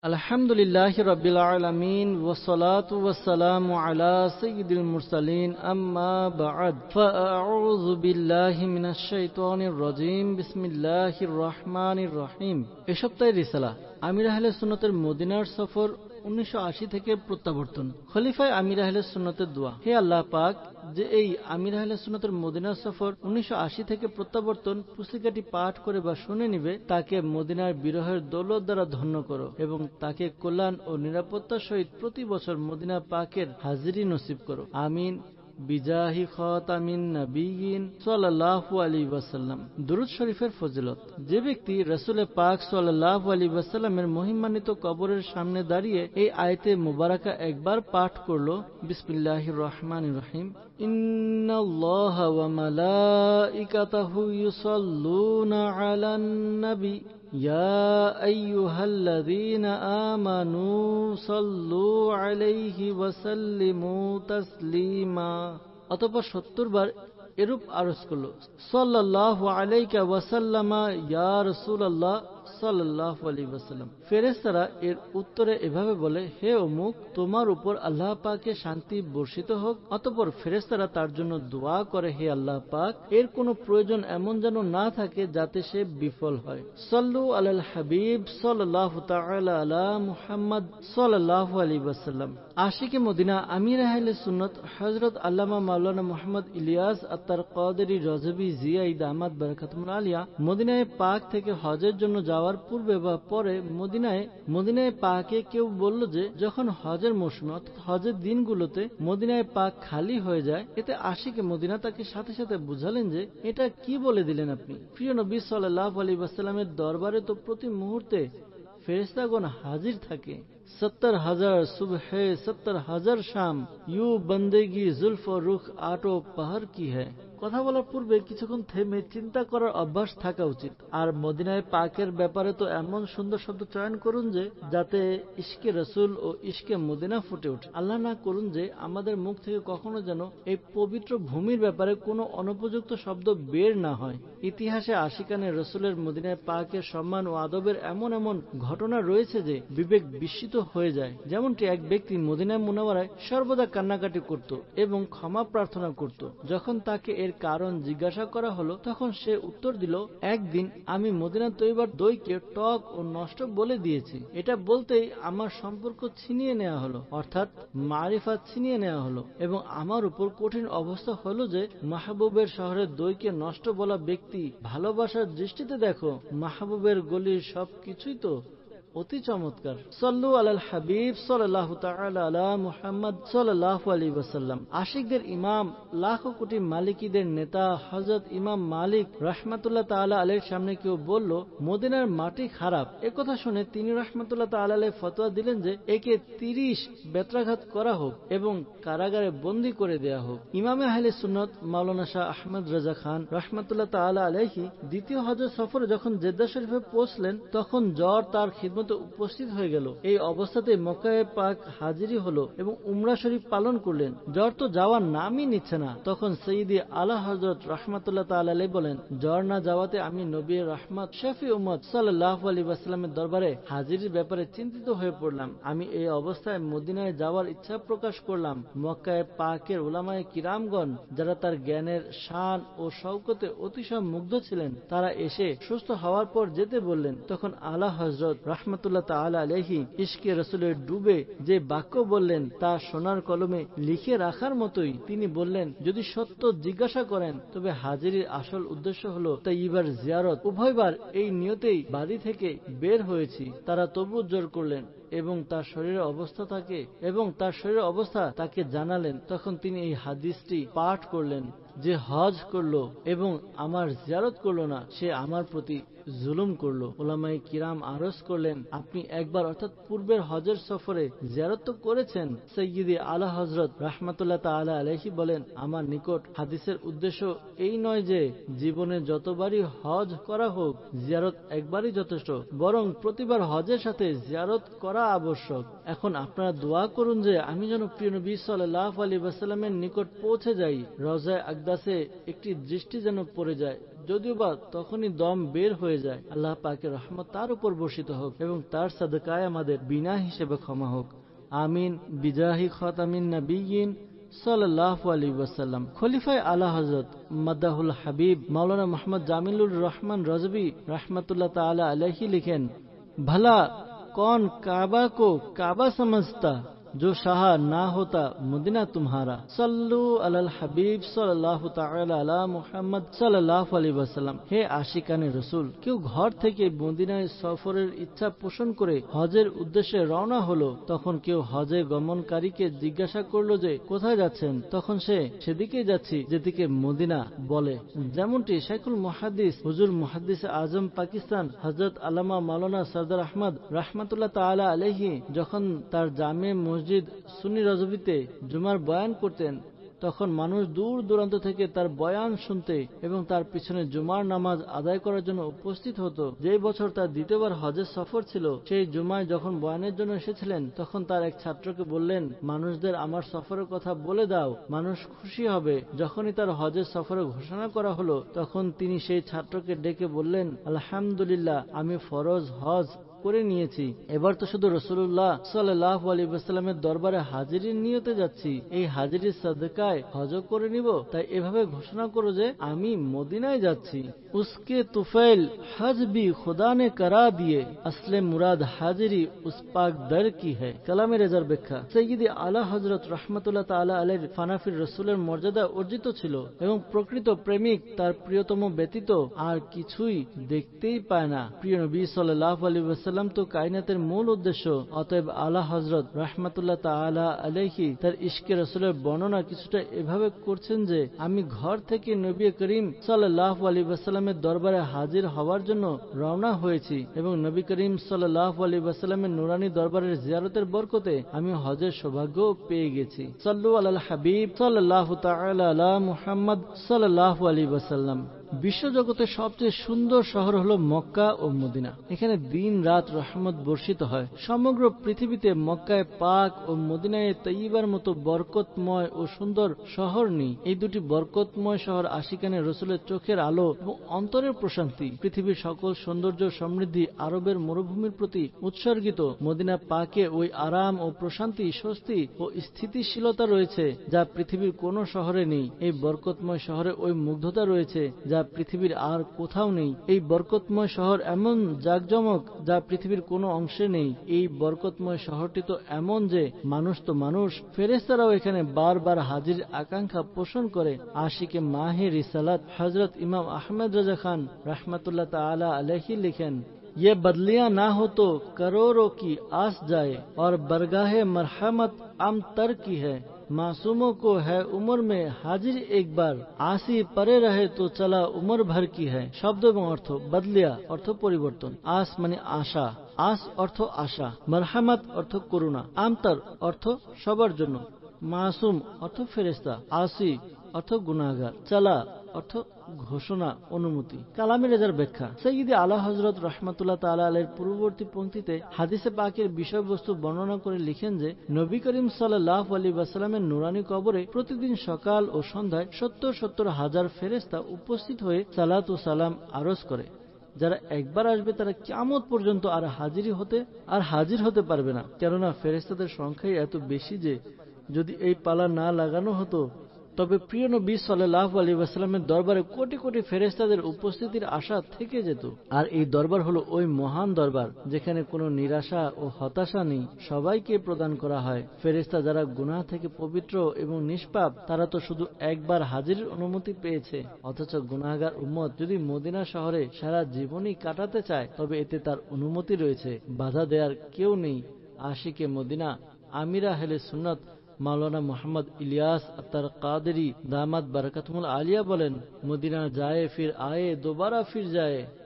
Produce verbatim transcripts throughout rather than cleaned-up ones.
আলহামদুলিল্লাহি রাব্বিল আলামিন ওয়াসসালাতু ওয়াসসালামু আলা সাইয়্যিদিল মুরসালিন আম্মা বা'দ ফাআউযু বিল্লাহি মিনাশ শাইতানির রাজীম বিসমিল্লাহির রহমানির রহিম। এ সপ্তাহের রিসালা আমির আহলে সুন্নাতের মদিনার সফর উনিশশো আশি থেকে প্রত্যাবর্তন। খলিফায়ে আমির আহলে সুন্নাতের দোয়া। হে আল্লাহ পাক, যে এই আমির আহলে সুন্নাতের মদিনার সফর উনিশশো আশি থেকে প্রত্যাবর্তন পুস্তিকাটি পাঠ করে বা শুনে নিবে, তাকে মদিনার বিরহের দৌলত দ্বারা ধন্য করো এবং তাকে কল্যাণ ও নিরাপত্তার সহিত প্রতি বছর মদিনা পাকের হাজিরি নসিব করো। আমিন বিজাহি খাতামিন নবিয়িন সাল্লাল্লাহু আলাইহি ওয়াসাল্লাম। দুরূদ শরীফের ফজিলত। যে ব্যক্তি রাসূল পাক সাল্লাল্লাহু আলাইহি ওয়াসাল্লামের মহিমান্বিত কবরের সামনে দাঁড়িয়ে এই আয়াতে মুবারাকা একবার পাঠ করলো, বিসমিল্লাহির রহমানির রহিম, ইন্নাল্লাহা ওয়া মালাইকাতাহু ইউসাল্লুনা আলান নবী ইয়া আইয়ুহাল্লাযীনা আমানু সাল্লু আলাইহি ওয়া সাল্লিমু তাসলিমা। অতঃপর সত্তর বার এরূপ আরজ করলো, সাল্লাল্লাহু আলাইকা ওয়া সাল্লামা ইয়া রাসূলুল্লাহ সাল্লাল্লাহু আলাইহি ওয়াসাল্লাম। ফেরেশতারা এর উত্তরে এভাবে বলে, হে অমুক, তোমার উপর আল্লাহ পাকের শান্তি বর্ষিত হোক। অতঃপর ফেরেশতারা তার জন্য দোয়া করে, হে আল্লাহ পাক, এর কোনো প্রয়োজন এমন যেন না থাকে যাতে সে বিফল হয়। সাল্লু আলাল হাবিব সাল্লাল্লাহু তাআলা আলা মুহাম্মদ সাল্লাল্লাহু আলাইহি ওয়াসাল্লাম। আশিকে মদিনা আমির আহলে সুন্নাত হযরত আল্লামা মাওলানা মুহাম্মদ ইলিয়াস আত্তার কাদেরী রজবী জিয়াই দামাত বারাকাতুল আলিয়া মদিনায়ে পাক থেকে হজের জন্য যাওয়ার পূর্বে বা পরে মদিনায় মদিনায় পাকে কেউ বলল যে যখন হজের মৌসুমে অর্থাৎ হজের দিনগুলোতে মদিনায় পাক খালি হয়ে যায়, এতে আশিকে মদিনা তাকে সাথে সাথে বুঝালেন যে এটা কি বলে দিলেন আপনি। প্রিয় নবী সাল্লাল্লাহু আলাইহি ওয়াসাল্লামের দরবারে তো প্রতি মুহূর্তে ফেরেশতাগণ হাজির থাকে। সত্তর হাজার সুবহে সত্তর হাজার শাম, ইউ বন্দেগি জুলফ রুখ আটো পাহাড় কি হ্যায়। কথা বলার পূর্বে কিছুক্ষণ থেমে চিন্তা করার অভ্যাস থাকা উচিত। আর মদিনায় পাকের ব্যাপারে তো এমন সুন্দর শব্দ চয়ন করুন যে যাতে ইশকে রসুল ও ইশকে মদিনা ফুটে ওঠে। আল্লাহ না করুন যে আমাদের মুখ থেকে কখনো যেন এই পবিত্র ভূমির ব্যাপারে কোনো অনুপযুক্ত শব্দ বের না হয়। ইতিহাসে আশিকানে রসুলের মদিনায় পাকের সম্মান ও আদবের এমন এমন ঘটনা রয়েছে যে বিবেক বিস্মিত হয়ে যায়। যেমনটি এক ব্যক্তি মদিনায় মুনাওয়ারায় সর্বদা কান্নাকাটি করত এবং ক্ষমা প্রার্থনা করত। যখন তাকে এর কারণ জিজ্ঞাসা করা হলো, তখন সে উত্তর দিল, একদিন আমি মদিনা তৈবার দইকে টক ও নষ্ট বলে দিয়েছি। এটা বলতেই আমার সম্পর্ক ছিনিয়ে নেওয়া হলো, অর্থাৎ মারিফাত ছিনিয়ে নেওয়া হলো এবং আমার উপর কঠিন অবস্থা হলো যে মাহবুবের শহরের দইকে নষ্ট বলা ব্যক্তি ভালোবাসার দৃষ্টিতে দেখো, মাহবুবের গলির সবকিছুই তো অতি চমৎকার। সাল্লু আলাল হাবিব সাল্লাল্লাহু তাআলা আলা মুহাম্মদ সাল্লাল্লাহু আলাইহি ওয়াসাল্লাম। আশিকদের ইমাম, লাখো কোটি মালিকীদের নেতা হযরত ইমাম মালিক রাহমাতুল্লাহ তাআলা আলাইহির সামনে কেউ বলল মদিনার মাটি খারাপ। একথা শুনে তিনি রাহমাতুল্লাহ তাআলা আলাইহি ফতোয়া দিলেন যে একে তিরিশ বেত্রাঘাত করা হোক এবং কারাগারে বন্দী করে দেয়া হোক। ইমামে আহলে সুন্নাত মাওলানা শাহ আহমদ রাজা খান রাহমাতুল্লাহ তাআলা আলাইহি দ্বিতীয় হজের সফরে যখন জেদ্দা শরীফে পৌঁছলেন, তখন জ্বর তার খিদমতে উপস্থিত হয়ে গেল। এই অবস্থাতে মক্কায়ে পাক হাজিরি হলো এবং উমরা শরীফ পালন করলেন। জ্বর তো যাওয়ার নামই নিচ্ছে না। তখন সৈয়দি আলা হযরত রাহমাতুল্লাহ তাআলা আলাইহি বলেন, জ্বর না যাওয়াতে আমি নবী রাহমাত শফি উম্মত সাল্লাল্লাহু আলাইহি ওয়াসাল্লামের দরবারে হাজিরির ব্যাপারে চিন্তিত হয়ে পড়লাম। আমি এই অবস্থায় মদিনায় যাওয়ার ইচ্ছা প্রকাশ করলাম। মক্কায়ে পাকের উলামায়ে কিরামগণ, যারা তার জ্ঞানের শান ও শওকতে অতিশয় মুগ্ধ ছিলেন, তারা এসে সুস্থ হওয়ার পর যেতে বললেন। তখন আলা হযরত রাহমাতুল্লাহ তাআলা আলাইহি ইশকে রাসূলের ডুবে যে বাক্য বললেন তা সোনার কলমে লিখে রাখার মতোই। তিনি বললেন, যদি সত্য জিজ্ঞাসা করেন তবে হাজিরির আসল উদ্দেশ্য হলো তাইয়্যিবার জিয়ারত। উভয়বার এই নিয়তেই বাড়ি থেকে বের হয়েছি। তারা তবু জোর করলেন এবং তার শরীরের অবস্থা তাকে এবং তার শরীরের অবস্থা তাকে জানালেন। তখন তিনি এই হাদিসটি পাঠ করলেন, যে হজ করলো এবং আমার জিয়ারত করলো না, সে আমার প্রতি জুলুম করলো। উলামায়ে কিরাম আরজ করলেন, আপনি একবার অর্থাৎ পূর্বের হজের সফরে জিয়ারত তো করেছেন। সৈয়দি আলা হযরত রাহমাতুল্লাহ তাআলা আলাইহি বলেন, আমার নিকট হাদিসের উদ্দেশ্য এই নয় যে জীবনে যতবারই হজ করা হোক জিয়ারত একবারই যথেষ্ট, বরং প্রতিবার হজের সাথে জিয়ারত করা আবশ্যক। এখন আপনারা দোয়া করুন যে আমি যেন প্রিয় নবী সাল্লাল্লাহু আলাইহি ওয়াসাল্লামের নিকট পৌঁছে যাই। রওজায়ে আকদাসে একটি দৃষ্টি যেন পড়ে যায়, যদিও বা তখনই দম বের হয়ে যায়। আল্লাহ পাকের রহমত তার উপর বর্ষিত হোক এবং তার সাদকায় আমাদের বিনা হিসেবে ক্ষমা হোক। আমিন বিজাহি খাতামিন নবিয়্যিন সাল্লাল্লাহু আলাইহি ওয়াসাল্লাম। খলিফায়ে আলা হযরত মাদাহুল হাবিব মাওলানা মুহাম্মদ জামিলুর রহমান রজবী रहमतुल्लाह ताला अलैहि लिखेन, भला कौन काबा को काबा समझता, जो शाह ना होता मदीना तुम्हारा। सल्लु अलल हबीब सल्लल्लाहु ताला अला मुहम्मद सल्लल्लाहु अलैहि वसल्लम। হে আশিকানে রসুল, কেউ ঘর থেকে মদিনায় সফরের ইচ্ছা পোষণ করে হজের উদ্দেশ্যে রওনা হলো, তখন কেউ হজে গমনকারীকে জিজ্ঞাসা করলো যে কোথায় যাচ্ছেন, তখন সে সেদিকেই যাচ্ছি যেদিকে মদিনা বলে। যেমনটি শাইখুল মুহাদ্দিস হুজুর মুহাদ্দিস আজম পাকিস্তান হযরত আল্লামা মাওলানা সরদার আহমদ রাহমাতুল্লাহ তাআলা আলাইহি যখন তার জামে মসজিদ সুন্নি রজবীতে জুমার বয়ান করতেন, তখন মানুষ দূর দূরান্ত থেকে তার বয়ান শুনতে এবং তার পিছনে জুমার নামাজ আদায় করার জন্য উপস্থিত হতো। যেই বছর তার দ্বিতীয়বার হজের সফর ছিল, সেই জুমায় যখন বয়ানের জন্য এসেছিলেন, তখন তার এক ছাত্রকে বললেন, মানুষদের আমার সফরের কথা বলে দাও, মানুষ খুশি হবে। যখনই তার হজের সফরের ঘোষণা করা হলো, তখন তিনি সেই ছাত্রকে ডেকে বললেন, আলহামদুলিল্লাহ, আমি ফরজ হজ করে নিয়েছি, এবার তো শুধু রাসূলুল্লাহ সাল্লাল্লাহু আলাইহি ওয়াসাল্লামের দরবারে হাজিরির নিয়তে যাচ্ছি, এই হাজিরির সাদকায় হজ করে নিব। তাই এভাবে ঘোষণা করো যে আমি মদিনায় যাচ্ছি। উসকে তুফাইল হজ ভি খুদা নে করা দিয়ে, আসলে মুরাদ হাজিরি উস পাক দর কি है। কালামে রেজার ব্যাখ্যা। সাইয়্যিদি আলা হযরত রাহমাতুল্লাহ তাআলা আলাইহির ফানাফির রাসূলের মর্যাদা অর্জিত ছিল এবং প্রকৃত প্রেমিক তার প্রিয়তম ব্যতীত আর কিছুই দেখতেই পায় না। প্রিয় নবী সাল্লাল্লাহু আলাইহি ওয়াসাল্লাম তো কায়নাতের মূল উদ্দেশ্য। অতএব আলা হযরত রাহমাতুল্লাহ তাআলা আলাইহি তার ইশকে রাসূলের বর্ণনা কিছুটা এভাবে করছেন যে, আমি ঘর থেকে নবী করিম সাল্লাল্লাহু আলাইহি ওয়াসাল্লামের দরবারে হাজির হওয়ার জন্য রওনা হয়েছি এবং নবী করিম সাল্লাল্লাহু আলাইহি ওয়াসাল্লামের নুরানি দরবারের জিয়ারতের বরকতে আমি হজের সৌভাগ্য পেয়ে গেছি। সাল্লু আলাল হাবিব সাল্লাল্লাহু তাআলা আলা মুহাম্মদ সাল্লাল্লাহু আলাইহি ওয়াসাল্লাম। বিশ্বজগতের সবচেয়ে সুন্দর শহর হলো মক্কা ও মদিনা। এখানে দিন রাত রহমত বর্ষিত হয়। সমগ্র পৃথিবীতে মক্কায় পাক ও মদিনায় তৈয়বার মতো বরকতময় ও সুন্দর শহর নেই। এই দুটি বরকতময় শহর আশিকানে রসুলের চোখের আলো এবং অন্তরের প্রশান্তি। পৃথিবীর সকল সৌন্দর্য সমৃদ্ধি আরবের মরুভূমির প্রতি উৎসর্গিত। মদিনা পাকে ওই আরাম ও প্রশান্তি, স্বস্তি ও স্থিতিশীলতা রয়েছে যা পৃথিবীর কোনো শহরে নেই। এই বরকতময় শহরে ওই মুগ্ধতা রয়েছে যা পৃথিবীর আর কোথাও নেই। এই বরকতময় শহর এমন জাকজমক যা পৃথিবীর কোনো অংশে নেই। এই বরকতময় শহরটি তো এমন যে মানুষ তো মানুষ, ফেরেশতারাও এখানে বারবার হাজির আকাঙ্ক্ষা পোষণ করে। আশিকে মাহে রিসালাত হযরত ইমাম আহমদ রাজা খান रहमतुल्लाह ताला अलैहि लिखेन, ये बदलियां ना हो तो करोड़ों की आस जाए और बरगाहे मरहमत आम तर की है। मासूमों को है उम्र में हाजिर एक बार, आसी परे रहे तो चला उम्र भर की है। शब्द এবং অর্থ। বদলিয়া অর্থ পরিবর্তন, আস মানে আশা, আস অর্থ আশা, মারহামাত অর্থ করুণা, আমতার অর্থ সবার জন্য, মাসুম অর্থ ফেরেশতা, আসি অর্থ গুনাহগার, চালা অর্থ ঘোষণা, অনুমতি। কালামে রেজার ব্যাখ্যা। সাইয়্যিদি আলা হযরত রাহমাতুল্লাহ তাআলা আলাইহির পূর্ববর্তী পংক্তিতে হাদিসে পাকের বিষয়বস্তু বর্ণনা করে লিখেন যে, নবী করিম সাল্লাল্লাহু আলাইহি ওয়াসাল্লামের নুরানি কবরে প্রতিদিন সকাল ও সন্ধ্যায় সত্তর সত্তর হাজার ফেরেশতা উপস্থিত হয়ে সালাত ও সালাম আরজ করে। যারা একবার আসবে তারা কিয়ামত পর্যন্ত আর হাজির হতে আর হাজির হতে পারবে না, কেননা ফেরেশতাদের সংখ্যাই এত বেশি যে যদি এই পালা না লাগানো হতো তবে প্রিয় নবী সাল্লাল্লাহু আলাইহি ওয়াসাল্লামের দরবারে কোটি কোটি ফেরেশতাদের উপস্থিতির আশা থেকে যেত। আর এই দরবার হলো ওই মহান দরবার যেখানে কোনো নিরাশা ও হতাশা নেই, সবাইকে প্রদান করা হয়। ফেরেশতা যারা গুনাহ থেকে পবিত্র এবং নিষ্পাপ, তারা তো শুধু একবার হাজিরের অনুমতি পেয়েছে। অথচ গুনাহগার উম্মত যদি মদিনা শহরে সারা জীবনই কাটাতে চায়, তবে এতে তার অনুমতি রয়েছে, বাধা দেওয়ার কেউ নেই। আশিকে মদিনা আমিরা আহলে সুন্নাত মাওলানা মোহাম্মদ ইলিয়াস আত্তার কাদেরি দামাত বারাকাতুল আলিয়া বলেন, মদিনা যায় ফির আয়ে, দোবারা ফির যায়।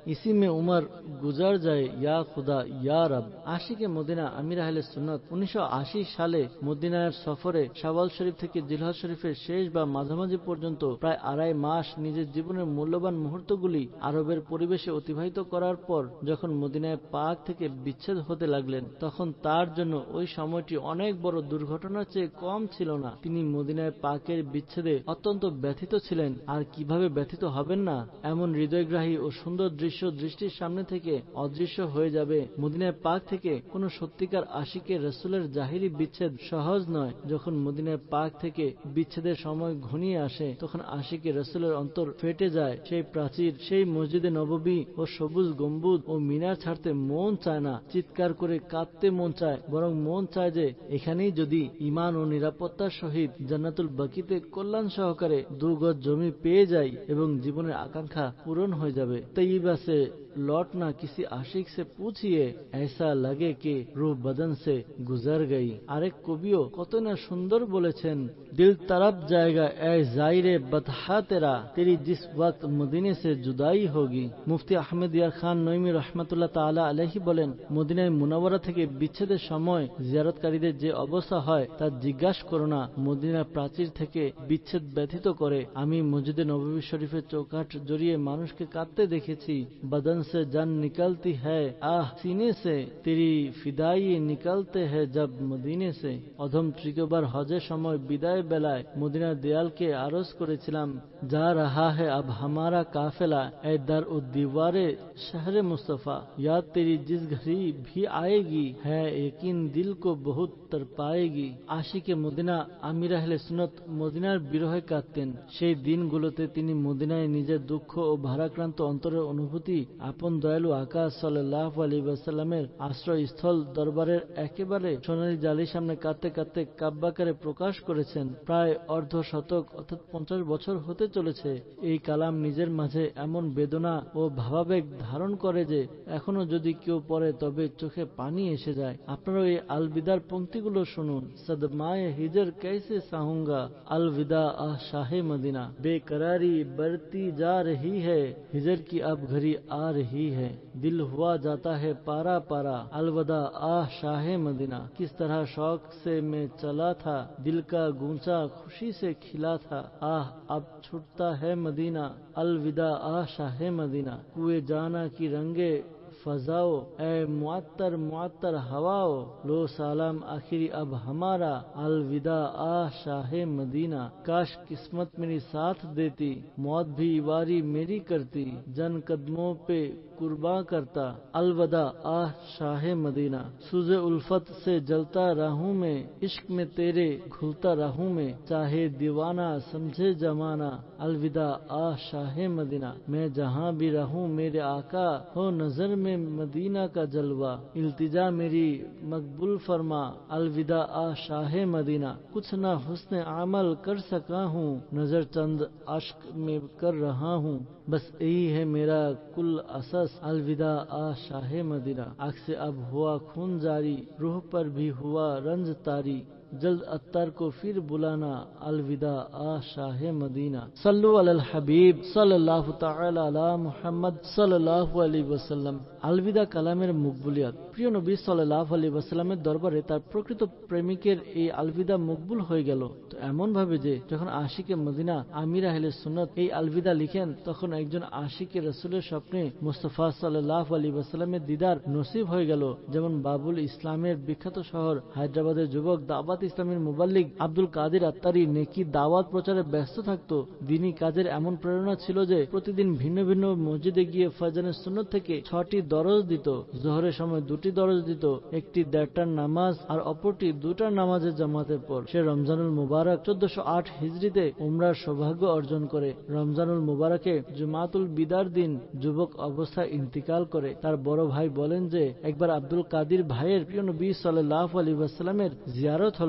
इसी में उम्र गुजर जाए, या खुदा या रब। আশিকে মদিনা আমির আহলে সুন্নাত উনিশশো আশি সালে মদিনার সফরে শাওয়াল শরীফ থেকে জিলহজ শরীফের শেষ বা মাঝামাঝি পর্যন্ত প্রায় আড়াই মাস নিজের জীবনের মূল্যবান মুহূর্তগুলি আরবের পরিবেশে অতিবাহিত করার পর যখন মদিনায় পাক থেকে বিচ্ছেদ হতে লাগলেন, তখন তার জন্য ওই সময়টি অনেক বড় দুর্ঘটনার চেয়ে কম ছিল না। তিনি মদিনায় পাকের বিচ্ছেদে অত্যন্ত ব্যথিত ছিলেন। আর কিভাবে ব্যথিত হবেন না? এমন হৃদয়গ্রাহী ও সুন্দর দৃশ্য দৃষ্টির সামনে থেকে অদৃশ্য হয়ে যাবে। মদিনায় পাক থেকে কোন সত্যিকার আশিকে রাসূলের জাহিরি বিচ্ছেদ সহজ নয়। যখন মদিনায় পাক থেকে বিচ্ছেদের সময় ঘনিয়ে আসে, তখন আশিকে রাসূলের অন্তর ফেটে যায়। সেই প্রাচীর, সেই মসজিদে নববী ও সবুজ গম্বুজ ও মিনার ছাড়তে মন চায় না, চিৎকার করে কাঁদতে মন চায়, বরং মন চায় যে এখানেই যদি ঈমান ও নিরাপত্তার সহিত জান্নাতুল বাকিতে কল্যাণ সহকারে দুগজ জমি পেয়ে যাই এবং জীবনের আকাঙ্ক্ষা পূরণ হয়ে যাবে। তৈয়বা সে लौटना किसी आशिक से पूछिए, ऐसा लगे कि रूह बदन से गुजर गई। আরেক কবিও কত না সুন্দর বলেছেন, दिल तरफ जाएगा ऐ जायरे बतहा तेरा, तेरी जिस वक्त मदीने से जुदाई होगी। মুফতি আহমেদ ইয়ার খান নঈমী রহমাতুল্লাহ তাআলা আলাইহি বলেন, মদিনায় মুনাওয়ারা থেকে বিচ্ছেদের সময় জিয়ারতকারীদের যে অবস্থা হয় তা জিজ্ঞাসা করো না। মদিনার প্রাচীর থেকে বিচ্ছেদ ব্যথিত করে। আমি মসজিদে নববী শরীফের চৌকাঠ জড়িয়ে মানুষকে কাঁদতে দেখেছি। बदन से जान निकलती है, आह सीने से तेरी फिदाई निकलते हैं जब मदीने से। অধম তৃতীয়বার হজের সময় বিদায় বেলায় মদিনার দেয়ালকে আরজ করেছিলাম, যা रहा है अब हमारा काफिला ऐ दर उ दीवारे शहर मुस्तफा, याद तेरी जिस घड़ी भी आएगी है यकीन दिल को बहुत तरपाएगी। আশিকে মদিনা আমির আহলে সুন্নাত মদিনার বিরহে কাঁদতেন। সেই দিনগুলোতে তিনি মদিনায় নিজের দুঃখ ও ভারাক্রান্ত অন্তরের অনুভূতি আপন দয়ালু আকা সাল্লাল্লাহু আলাইহি ওয়াসাল্লামের আশ্রয়স্থল দরবারের একেবারে সোনালী জালির সামনে কাঁদতে কাঁদতে কাব্যাকারে প্রকাশ করেছেন। প্রায় অর্ধ শতক অর্থাৎ পঞ্চাশ বছর হতে চলেছে এই কালাম নিজের মাঝে এমন বেদনা ও ভাবাবেগ ধারণ করে যে এখনো যদি কেউ পড়ে তবে চোখে পানি এসে যায়। আপনারা এই আলবিদার পংক্তিগুলো শুনুন। সদমায়ে হিজর कैसे साहूंगा, अलविदा आह शाहे मदीना, बेकरारी बढ़ती जा रही है, हिजर की अब घड़ी आ रही है, दिल हुआ जाता है पारा पारा, अलविदा आह शाहे मदीना। किस तरह शौक से मैं चला था, दिल का गूंचा खुशी से खिला था, आह अब छूटता है मदीना, अलविदा आह शाहे मदीना। कुए जाना की रंगे फजाओ ए मुअत्तर मुअत्तर हवाओ, लो सलाम आखिरी अब हमारा, अलविदा आह शाहे मदीना। काश किस्मत मेरी साथ देती, मौत भी वारी मेरी करती, जन कदमों पे कुर्बान करता, अलविदा आह शाहे मदीना। सूज़े उल्फत से जलता रहूं मैं, इश्क में तेरे घुलता रहूं मैं, चाहे दीवाना समझे जमाना, अलविदा आह शाहे मदीना। मैं जहाँ भी रहूं मेरे आका, हो नजर में मदीना का जलवा, इल्तिजा मेरी मकबूल फरमा, अलविदा आह शाहे मदीना। कुछ न हुस्न अमल कर सका हूँ, नजर चंद अश्क में कर रहा हूँ, बस यही है मेरा कुल असस, अलविदा आह शाहे मदीना। आँख से अब हुआ खून जारी, रूह पर भी हुआ रंज तारी, जल्द अत्तर को फिर बुलाना, अलविदा आह शाहे मदीना। सल्लु अलल हबीब सल्लल्लाहु ताआला अला मुहम्मद सल्लल्लाहु अलैहि वसल्लम। আলবিদা কালামের মকবুলিয়াত। প্রিয় নবী সাল্লাল্লাহু আলাইহি ওয়াসাল্লামের দরবারে তার প্রকৃত প্রেমিকের এই আলবিদা মকবুল হয়ে গেল তো এমন ভাবে যে যখন আশিকে মদিনা আমির আহলে সুন্নাত এই আলবিদা লিখেন, তখন একজন আশিকে রাসূলের স্বপ্নে মুস্তাফা সাল্লাল্লাহু আলাইহি ওয়াসাল্লামের দিদার নসিব হয়ে গেল। যেমন বাবুল ইসলামের বিখ্যাত শহর হায়দ্রাবাদের যুবক দাওয়াত ইসলামের মুবাল্লিগ আব্দুল কাদের আত্তারি নেকি দাওয়াত প্রচারে ব্যস্ত থাকতো। দিনী কাজের এমন প্রেরণা ছিল যে প্রতিদিন ভিন্ন ভিন্ন মসজিদে গিয়ে ফজরের সুন্নত থেকে ছটি দরজ দিত। জোহরের সময় দুটি দরজ দিত, একটি দেড়টার নামাজ আর অপরটি দুটার নামাজের জামাতের পর। সে রমজানুল মুবারক চোদ্দশো আট হিজরিতে উমরার সৌভাগ্য অর্জন করে। রমজানুল মুবারকে জুমাতুল বিদার দিন যুবক অবস্থায় ইন্তিকাল করে। তার বড় ভাই বলেন যে একবার আব্দুল কাদির ভাইয়ের প্রিয় নবী সাল্লাল্লাহু আলাইহি ওয়াসাল্লামের জিয়ারত হলো।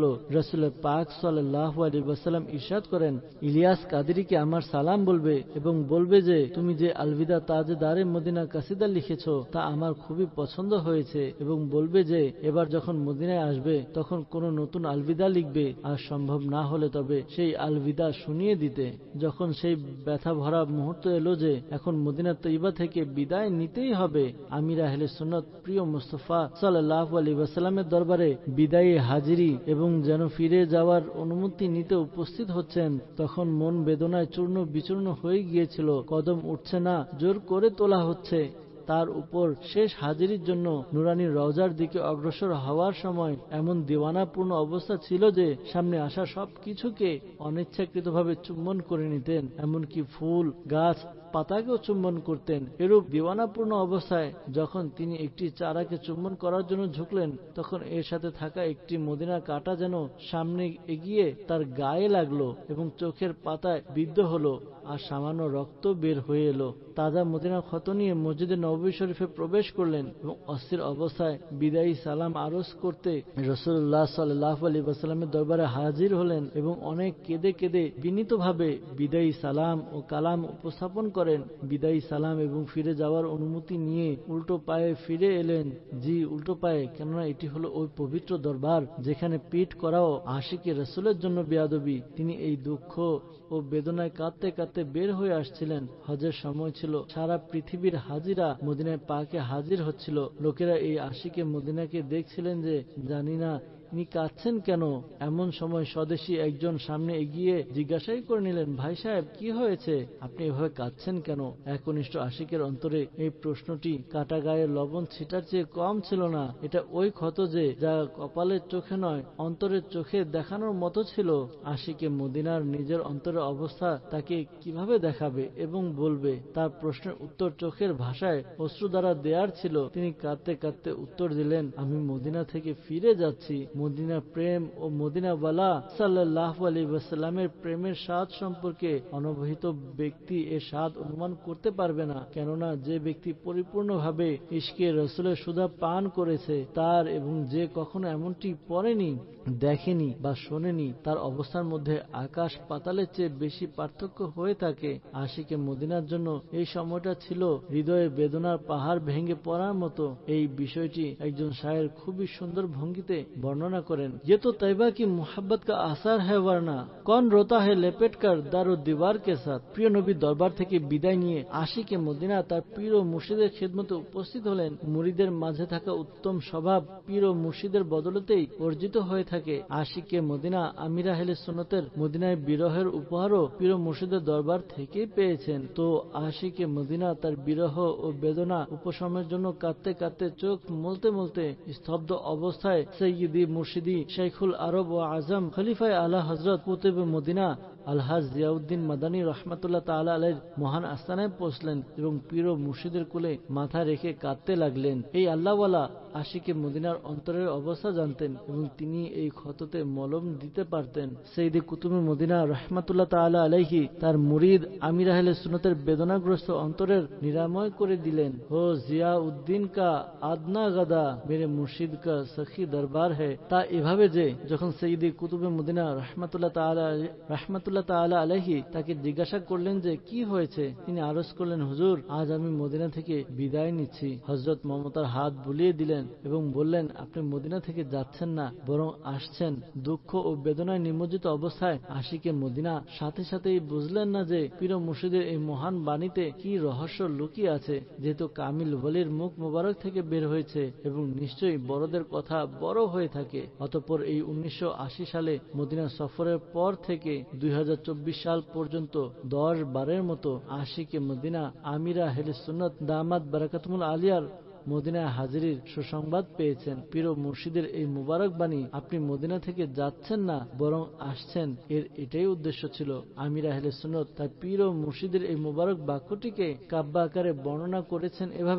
হলো, রাসূল পাক সাল্লাল্লাহু আলাইহি ওয়াসাল্লাম ইরশাদ করেন, ইলিয়াস কাদেরীকে আমার সালাম বলবে এবং বলবে যে তুমি যে আলবিদা তাজদারে মদিনা কাসিদা লিখেছ তা আমার খুবই পছন্দ হয়েছে, এবং বলবে যে এবার যখন মদিনায় আসবে তখন কোনো নতুন আলবিদা লিখবে, আর সম্ভব না হলে তবে সেই আলবিদা শুনিয়ে দিতে। যখন সেই ব্যথা ভরা মুহূর্ত এলো যে এখন মদিনা তৈবা থেকে বিদায় নিতেই হবে, আমির আহলে সুন্নাত প্রিয় মুস্তাফা সাল্লাল্লাহু আলাইহি ওয়াসাল্লামের দরবারে বিদায়ী হাজিরি এবং যেন ফিরে যাওয়ার অনুমতি নিতে উপস্থিত হচ্ছেন, তখন মন বেদনায় চূর্ণ বিচূর্ণ হয়ে গিয়েছিল। কদম উঠছে না, জোর করে তোলা হচ্ছে। তার উপর শেষ হাজিরির জন্য নুরানি রওজার দিকে অগ্রসর হওয়ার সময় এমন দিওয়ানাপূর্ণ অবস্থা ছিল যে সামনে আসা সব কিছুকে অনিচ্ছাকৃতভাবে চুম্বন করে নিতেন, এমনকি ফুল, গাছ, পাতাকেও চুম্বন করতেন। এরূপ দিওয়ানাপূর্ণ অবস্থায় যখন তিনি একটি চারাকে চুম্বন করার জন্য ঝুঁকলেন, তখন এর সাথে থাকা একটি মদিনা কাঁটা যেন সামনে এগিয়ে তার গায়ে লাগলো এবং চোখের পাতায় বিদ্ধ হলো, আর সামান্য রক্ত বের হয়ে এলো। তাজা মদিনা ক্ষত নিয়ে মসজিদে নববী শরীফে প্রবেশ করলেন এবং অস্থির অবস্থায় বিদায়ী সালাম আরজ করতে রাসূলুল্লাহ সাল্লাল্লাহু আলাইহি ওয়াসাল্লামের দরবারে হাজির হলেন এবং অনেক কেঁদে কেঁদে বিনীতভাবে বিদায়ী সালাম ও কালাম উপস্থাপন করেন। বিদায়ী সালাম এবং ফিরে যাওয়ার অনুমতি নিয়ে উল্টো পায়ে ফিরে এলেন। জি, উল্টো পায়ে, কেননা এটি হলো ওই পবিত্র দরবার যেখানে পিঠ করাও আশিকে রাসূলের জন্য বেয়াদবি। তিনি এই দুঃখ ও বেদনায় কাঁদতে কাঁদতে বের হয়ে আসছিলেন। হজের সময় ছিল, সারা পৃথিবীর হাজিরা মদিনায় পাকে হাজির হচ্ছিল। লোকেরা এই আশিকে মদিনাকে দেখছিলেন যে জানি না ইনি কাঁদছেন কেন। এমন সময় স্বদেশী একজন সামনে এগিয়ে জিজ্ঞাসাই করে নিলেন, ভাই সাহেব কি হয়েছে, আপনি এভাবে কাঁদছেন কেন? একনিষ্ঠ আশিকের অন্তরে এই প্রশ্নটি কাটা গায়ে লবণ ছিটার চেয়ে কম ছিল না। এটা ওই ক্ষত যে যা কপালের চোখে নয় অন্তরের চোখে দেখানোর মতো ছিল। আশিকে মদিনার নিজের অন্তরের অবস্থা তাকে কিভাবে দেখাবে এবং বলবে? তার প্রশ্নের উত্তর চোখের ভাষায় অশ্রু দ্বারা দেয়ার ছিল। তিনি কাঁদতে কাঁদতে উত্তর দিলেন, আমি মদিনা থেকে ফিরে যাচ্ছি। মদিনা প্রেম ও মদিনাওয়ালা সাল্লাল্লাহু আলাইহি ওয়াসাল্লামের প্রেমের স্বাদ সম্পর্কে অনবহিত ব্যক্তি এর স্বাদ অনুমান করতে পারবে না, কেননা যে ব্যক্তি পরিপূর্ণভাবে ইশকে রাসূলের সুধা পান করেছে তার এবং যে কখনো এমনটি পড়েনি, দেখেনি বা শোনেনি, তার অবস্থার মধ্যে আকাশ পাতালের চেয়ে বেশি পার্থক্য হয়ে থাকে। আশিকে মদিনার জন্য এই সময়টা ছিল হৃদয়ে বেদনার পাহাড় ভেঙে পড়ার মতো। এই বিষয়টি একজন শায়ের খুবই সুন্দর ভঙ্গিতে বর্ণনা করেন। ये तो तैबा की मोहब्बत का आसार है, वरना कौन रोता है लेपेट कर दारो दीवार के साथ। প্রিয় নবী দরবার থেকে বিদায় নিয়ে আশিকে মদিনা তার পীর ও মুর্শিদের খেদমতে উপস্থিত হলেন। মুরিদের মাঝে থাকা উত্তম স্বভাব পীর ও মুর্শিদের বদলতেই অর্জিত হয়ে থাকে। আশিকে মদিনা আমির আহলে সুন্নতের মদিনায় বিরহের উপহারও পীর ও মুর্শিদের দরবার থেকেই পেয়েছেন। তো আশিকে মদিনা তার বিরহ ও বেদনা উপশমের জন্য কাঁদতে কাঁদতে চোখ মলতে মলতে স্তব্ধ অবস্থায় সৈয়দি মুর্শিদি শাইখুল আরব ও আজম খলিফায়ে আলা হযরত কুতুব মদিনা আলহাজ জিয়াউদ্দিন মাদানী রহমাতুল্লাহ তাআলা আলাইহির মহান আস্তানায় পৌঁছলেন এবং পীর ও মুর্শিদের কোলে মাথা রেখে কাঁদতে লাগলেন। এই আল্লাহওয়ালা আশিকে মদিনার অন্তরের অবস্থা জানতেন এবং তিনি এই ক্ষততে মলম দিতে পারতেন। সৈয়দ কুতুব মদিনা রহমাতুল্লাহ তাআলা আলাইহি তার মুরিদ আমির আহলে সুন্নতের বেদনাগ্রস্ত অন্তরের নিরাময় করে দিলেন। ও জিয়াউদ্দিন কা আদনা গাদা মেরে মুর্শিদ কা সখী দরবার হ্যায়। তা এভাবে যে যখন সৈয়দ কুতুব মদিনা রহমাতুল্লাহ তাআলা রহমাতুল্লাহ তাআলা আলাইহি তাকে জিজ্ঞাসা করলেন যে কি হয়েছে, তিনি আরজ করলেন, হুজুর, আজ আমি মদিনা থেকে বিদায় নিচ্ছি। হযরত মমতার হাত বুলিয়ে দিলেন এবং বললেন, আপনি মদিনা থেকে যাচ্ছেন না, বরং আসছেন। দুঃখ ও বেদনায় নিমজ্জিত অবস্থায় আশিকে মদিনা সাথে সাথেই বুঝলেন না যে পীর মুর্শিদের এই মহান বাণীতে কি রহস্য লুকিয়ে আছে, যেহেতু কামিল ওয়ালির মুখ মোবারক থেকে বের হয়েছে এবং নিশ্চয়ই বড়দের কথা বড় হয়ে থাকে। অতঃপর এই উনিশশো আশি সালে মদিনা সফরের পর থেকে দুই হাজার চব্বিশ সাল পর্যন্ত দশ বারের মতো আশিকে মদিনা আমিরা আহলে সুন্নাত দামাত বারাকাতুল আলিয়ার মদিনায় হাজিরির সুসংবাদ পেয়েছেন। পীর ও মুর্শিদের এই মুবারক বাণী আপনি মদিনা থেকে যাচ্ছেন না বরং আসছেন, এর এটাই উদ্দেশ্য ছিল। আমির আহলে সুন্নাত তার পীর ও মুর্শিদের এই মুবারক বাক্যটিকে কাব্য আকারে বর্ণনা করেছেন এভাবে,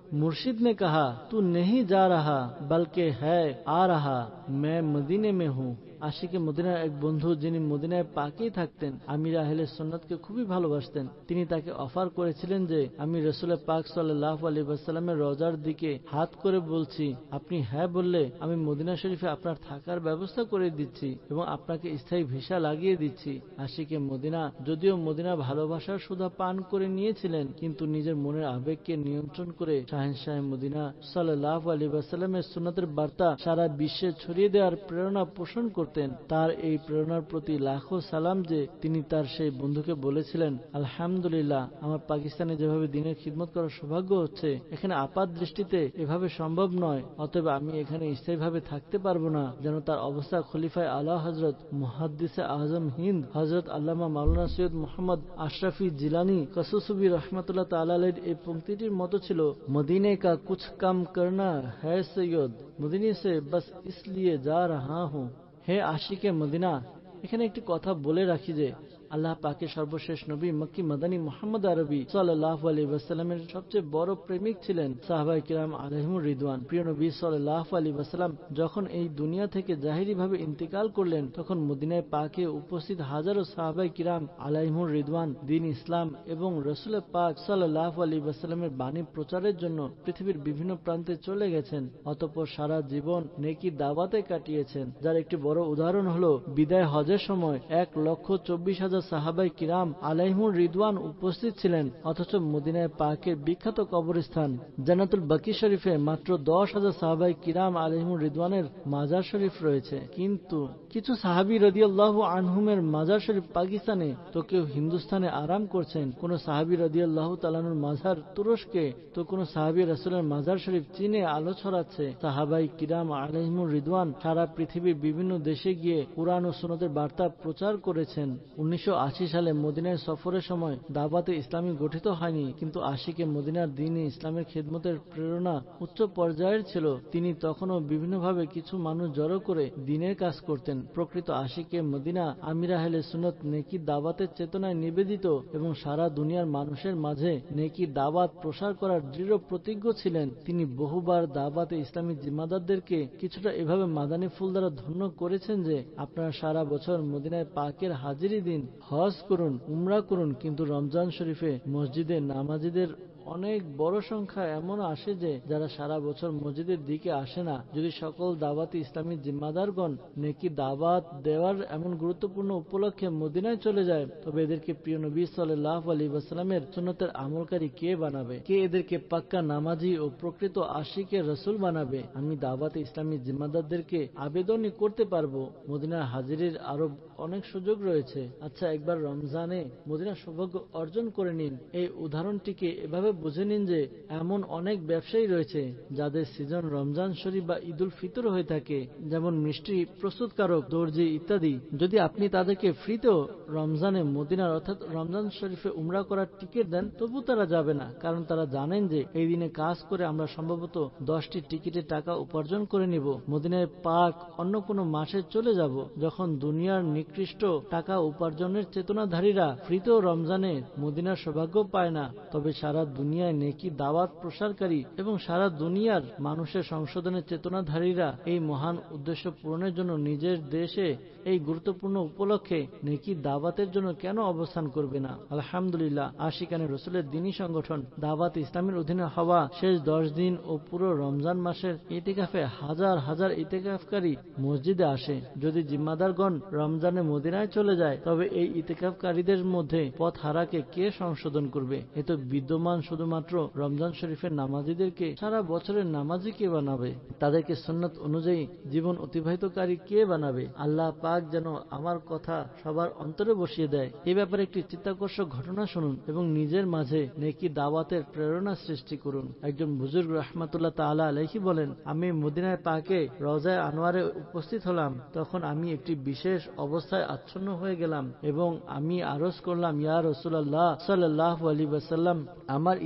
मुर्शिद ने कहा, तू नहीं जा रहा बल्कि है आ रहा, मैं मदीने में हूँ। আশিকে মদিনার এক বন্ধু, যিনি মদিনায় পাকেই থাকতেন, আমির আহলে সুন্নাতকে খুবই ভালোবাসতেন, তিনি তাকে অফার করেছিলেন যে আমি রাসূল পাক সাল্লাল্লাহু আলাইহি ওয়াসাল্লামের রওজার দিকে হাত করে বলছি, আপনি হ্যাঁ বললে আমি মদিনা শরীফে আপনার থাকার ব্যবস্থা করে দিচ্ছি এবং আপনাকে স্থায়ী ভিসা লাগিয়ে দিচ্ছি। আশিকে মদিনা যদিও মদিনা ভালোবাসার সুধা পান করে নিয়েছিলেন, কিন্তু নিজের মনের আবেগকে নিয়ন্ত্রণ করে শাহেনশাহ মদিনা সাল্লাল্লাহু আলাইহি ওয়াসাল্লামের সুন্নাতের বার্তা সারা বিশ্বে ছড়িয়ে দেওয়ার প্রেরণা পোষণ করতেন। তার এই প্রেরণার প্রতি লাখো সালাম যে তিনি তার সেই বন্ধুকে বলেছিলেন, আলহামদুলিল্লাহ, আমার পাকিস্তানে যেভাবে দিনের খিদমত করার সৌভাগ্য হচ্ছে, এখানে আপাত দৃষ্টিতে এভাবে সম্ভব নয়, অতএব আমি এখানে স্থায়ীভাবে থাকতে পারবো না। যেন তার অবস্থা খলিফায়ে আলা হযরত মুহাদ্দিসে আজম হিন্দ হযরত আল্লামা মাওলানা সৈয়দ মুহাম্মদ আশরাফি জিলানী কসুসুবি রহমাতুল্লাহ তাআলা আলাইহির এই পংক্তিটির মতো ছিল, মদিনে কা কুছ কাম করনা হ্যায় সৈয়দ, মদিনে সে বাস ইসলিয়ে যা রাহা হুঁ। হে আশিকে মদিনা, এখানে একটি কথা বলে রাখি যে আল্লাহ পাকের সর্বশেষ নবী মক্কি মাদানী মুহাম্মদ আরবি সাল্লাল্লাহু আলাইহি ওয়াসাল্লামের সবচেয়ে বড় প্রেমিক ছিলেন সাহাবায়ে কিরাম আলাইহিমুর রিদওয়ান। প্রিয় নবী সাল্লাল্লাহু আলাইহি ওয়াসাল্লাম যখন এই দুনিয়া থেকে জাহিরিভাবে ইন্তিকাল করলেন, তখন মদিনায় পাকে উপস্থিত হাজারো সাহাবায়ে কিরাম আলাইহিমুর রিদওয়ান দ্বীন ইসলাম এবং রাসূল পাক সাল্লাল্লাহু আলাইহি ওয়াসাল্লামের বাণী প্রচারের জন্য পৃথিবীর বিভিন্ন প্রান্তে চলে গেছেন। অতঃপর সারা জীবন নেকি দাওয়াতে কাটিয়েছেন, যার একটি বড় উদাহরণ হলো বিদায় হজের সময় এক লক্ষ চব্বিশ হাজার সাহাবায়ে কিরাম আলাইহিমুর রিদওয়ান উপস্থিত ছিলেন, অথচ মদিনায় পাকের বিখ্যাত কবরস্থান জান্নাতুল বাকি শরীফে মাত্র দশ হাজার সাহাবায়ে কিরাম আলাইহিমুর রিদওয়ানের মাজার শরীফ রয়েছে। কিন্তু কিছু সাহাবী রাদিয়াল্লাহু আনহুমের মাজার শরীফ পাকিস্তানে তো কেউ হিন্দুস্তানে আরাম করছেন, কোন সাহাবী রাদিয়াল্লাহু তাআলার মাজার তুরস্কে, তো কোন সাহাবী রাসূলের মাজার শরীফ চীনে আলো ছড়াচ্ছে। সাহাবায়ে কিরাম আলাইহিমুর রিদওয়ান সারা পৃথিবীর বিভিন্ন দেশে গিয়ে কুরআন ও সুন্নাতের বার্তা প্রচার করেছেন। উনিশশো আশি সালে মদিনায় সফরের সময় দাওয়াতে ইসলামী গঠিত হয়নি, কিন্তু আশিকে মদিনার দ্বীনে ইসলামের খেদমতের প্রেরণা উচ্চ পর্যায়ের ছিল। তিনি তখনও বিভিন্নভাবে কিছু মানুষ জড়ো করে দ্বীনের কাজ করতেন। প্রকৃত আশিকে মদিনা আমির আহলে সুন্নাত নেকি দাওয়াতের চেতনায় নিবেদিত এবং সারা দুনিয়ার মানুষের মাঝে নেকি দাওয়াত প্রসার করার দৃঢ় প্রতিজ্ঞ ছিলেন। তিনি বহুবার দাওয়াতে ইসলামী জিম্মাদারদেরকে কিছুটা এভাবে মাদানী ফুল দ্বারা ধন্য করেছেন যে আপনারা সারা বছর মদিনায় পাকের হাজিরি দিন, হজ করুন, উমরা করুন, কিন্তু রমজান শরীফে মসজিদে নামাজীদের অনেক বড় সংখ্যা এমন আসে যে যারা সারা বছর মসজিদের দিকে আসে না। যদি সকল দাওয়াতি ইসলামী জিম্মাদারগণ নেকি দাওয়াত দেওয়ার এমন গুরুত্বপূর্ণ উপলক্ষে মদিনায় চলে যায়, তবে এদেরকে প্রিয় নবী সাল্লাল্লাহু আলাইহি ওয়াসাল্লামের সুন্নতের আমলকারী কে বানাবে? কে এদেরকে পাক্কা নামাজি ও প্রকৃত আশিকে রাসূল বানাবে? আমি দাওয়াতে ইসলামী জিম্মাদারদেরকে আবেদনই করতে পারবো, মদিনার হাজিরির আরো অনেক সুযোগ রয়েছে। আচ্ছা, একবার রমজানে মদিনার সৌভাগ্য অর্জন করে নিন। এই উদাহরণটিকে এভাবে বুঝে নিন যে এমন অনেক ব্যবসায়ী রয়েছে যাদের সিজন রমজান শরীফ বা ঈদুল ফিতর হয়ে থাকে, যেমন মিষ্টি প্রস্তুতকারক, দর্জি ইত্যাদি। যদি আপনি তাদেরকে ফ্রিতেও রমজানে মদিনার অর্থাৎ রমজান শরীফে উমরা করার টিকিট দেন, তবু তারা যাবে না, কারণ তারা জানেন যে এই দিনে কাজ করে আমরা সম্ভবত দশটি টিকিটের টাকা উপার্জন করে নিব, মদিনায় পাক অন্য কোনো মাসে চলে যাব। যখন দুনিয়ার নিকৃষ্ট টাকা উপার্জনের চেতনাধারীরা ফ্রিতেও রমজানে মদিনার সৌভাগ্য পায় না, তবে সারা দুনিয়ায় নেকি দাওয়াত প্রসারকারী এবং সারা দুনিয়ার মানুষের সংশোধনের চেতনাধারীরা এই মহান উদ্দেশ্য পূরণের জন্য নিজের দেশে এই গুরুত্বপূর্ণ উপলক্ষে নেকি দাওয়াতের জন্য কেন অবস্থান করবে না? আলহামদুলিল্লাহ, আশিকানে রসুলের দ্বীনী সংগঠন দাওয়াত ইসলামের অধীনে হওয়া শেষ দশ দিন ও পুরো রমজান মাসের ইতিকাফে হাজার হাজার ইতিকাফকারী মসজিদে আসে। যদি জিম্মাদারগণ রমজানে মদিনায় চলে যায়, তবে এই ইতিকাফকারীদের মধ্যে পথ হারাকে কে সংশোধন করবে? এ তো বিদ্যমান শুধুমাত্র রমজান শরীফের নামাজিদেরকে সারা বছরের নামাজি কে বানাবে? তাদেরকে সুন্নাত অনুযায়ী জীবন অতিবাহিতকারী কে বানাবে? আল্লাহ পাক যেন আমার কথা সবার অন্তরে বসিয়ে দেয়। এই ব্যাপারে একটি চিত্তাকর্ষক ঘটনা শুনুন এবং নিজের মাঝে নেকি দাওয়াতের প্রেরণা সৃষ্টি করুন। একজন বুজুর্গ রাহমাতুল্লাহ তাআলা আলাইহি বলেন, আমি মদিনায় পাকে রওজায়ে আনোয়ারে উপস্থিত হলাম, তখন আমি একটি বিশেষ অবস্থায় আচ্ছন্ন হয়ে গেলাম এবং আমি আরজ করলাম, ইয়া রাসূলুল্লাহ সাল্লাল্লাহু আলাইহি ওয়াসাল্লাম, আমার